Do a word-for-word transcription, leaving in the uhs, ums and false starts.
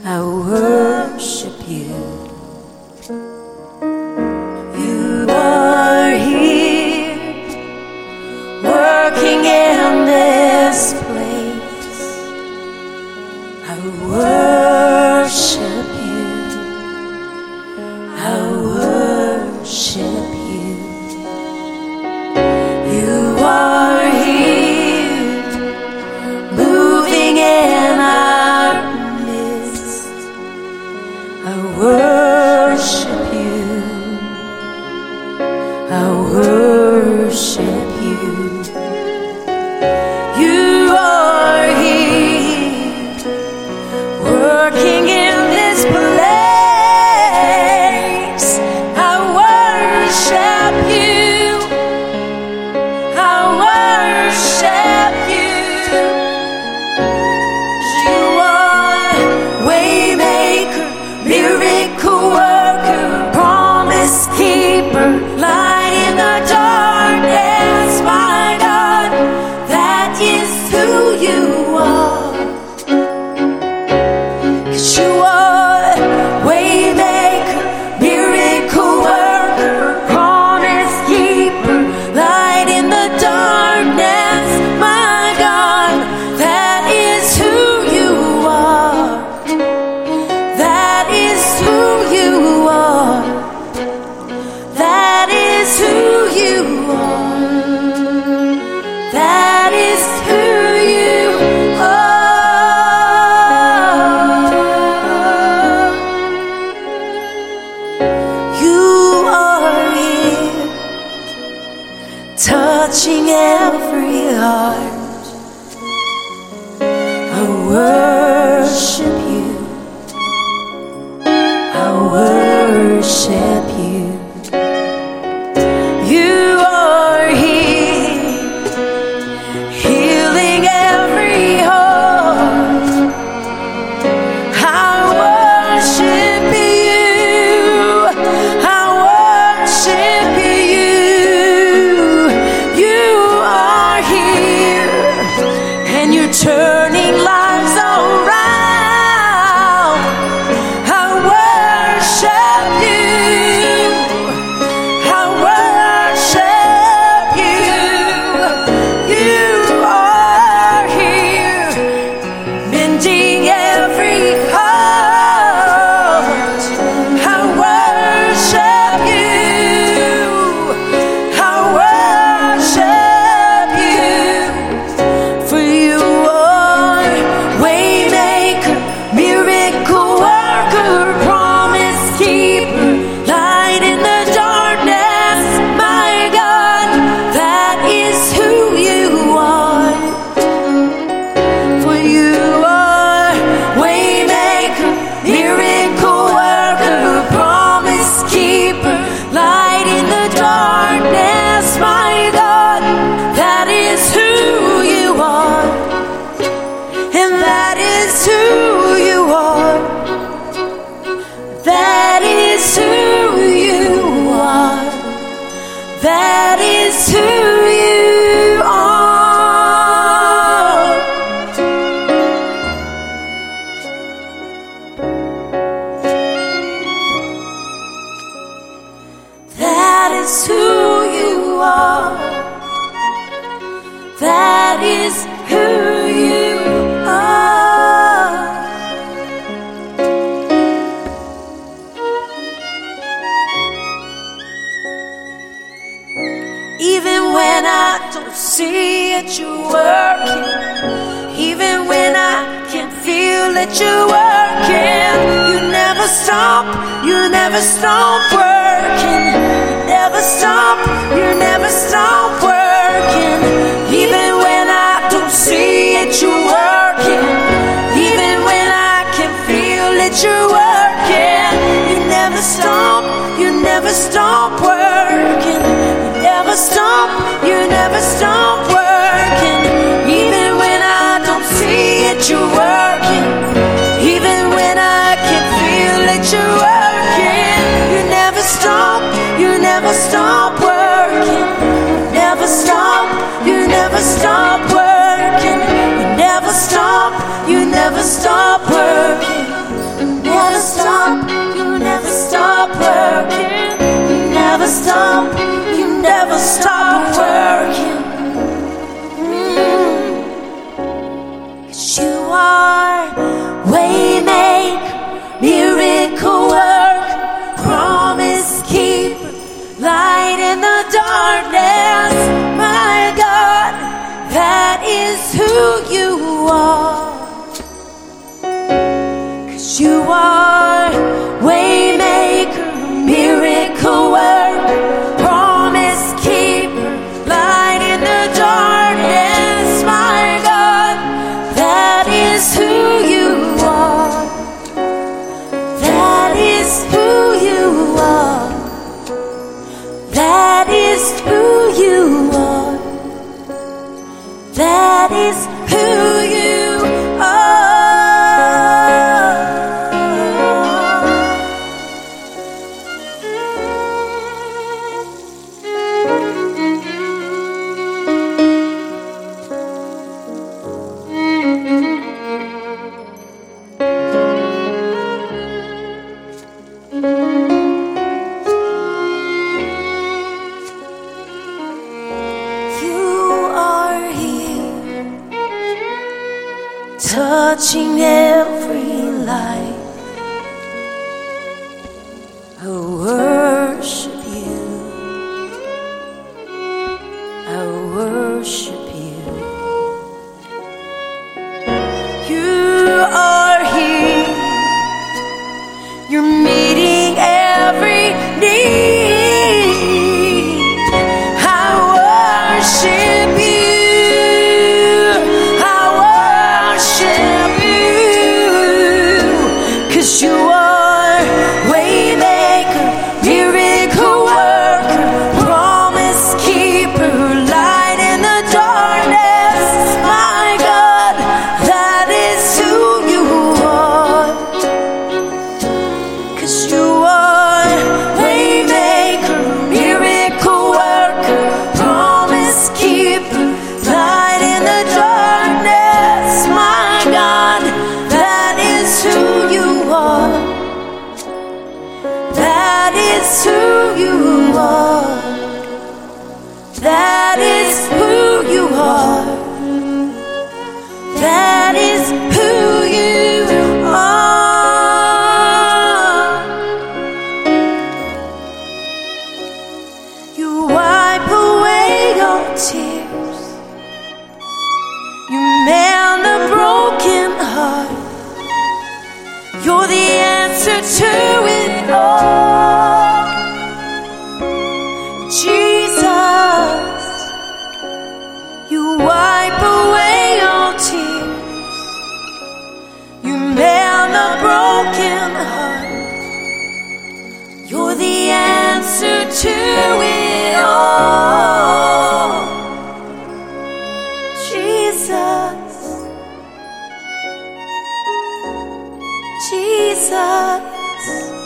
I worship you. You are here, working in this place. I worship you. I worship you. You are here, moving in our midst. I worship you. I worship you. You are here, working in this place. I worship you. I worship you. You are waymaker, miracle worker, promise keeper, light in the darkness. My God, that is who you are. 'Cause you are waymaker, miracle worker, promise keeper, light in the darkness. My God, that is who you are. That is who you are. That is who you are. That is who you are. You are here, touching every heart. I worship you. I worship you. You are here, healing every heart. I worship you. I worship you. You are here, and you're turning lives around. I worship you. I worship you. You are here, mending every heart. I worship you. I worship you. For you are waymaker, miracle worker, promise keeper, light in the darkness. My God, that is who you are. For you are waymaker, miracle worker, promise keeper, light in the darkness. My God, that is who you are. And that is who you are. That is who you are. That is who you are. That is who you are. That is who you are. Even when I don't see it, you're working. Even when I can't feel it, you're working. You never stop, you never stop working. You never stop, you never stop working. Even when I don't see it, you're working. Even when I can't feel it, you're working. You never stop, you never stop working. You never stop, you never stop working. Even when I don't see it, you're working. Even when I can't feel it, you're working. You never stop, you never stop working. You never stop, you never stop working. You never stop, you never stop working. you are waymaker, miracle worker, promise keeper, light in the darkness, my God. That is who you are. That is who you are. That is who you are. That is who you are. Touching every life, I worship you, I worship you. You are here, you're meeting every need. I worship you. You are waymaker, miracle worker, promise keeper, light in the darkness, my God. That is who you are. 'Cause you are waymaker, miracle worker, promise keeper, light in the darkness, my God. That is who you are. That is who you are. That is who you are. That is who you are. You wipe away your tears. You mend the broken heart. You're the answer to it all. Jesus, you wipe away your tears. You mend the broken heart. You're the answer to it all. Jesus, Jesus.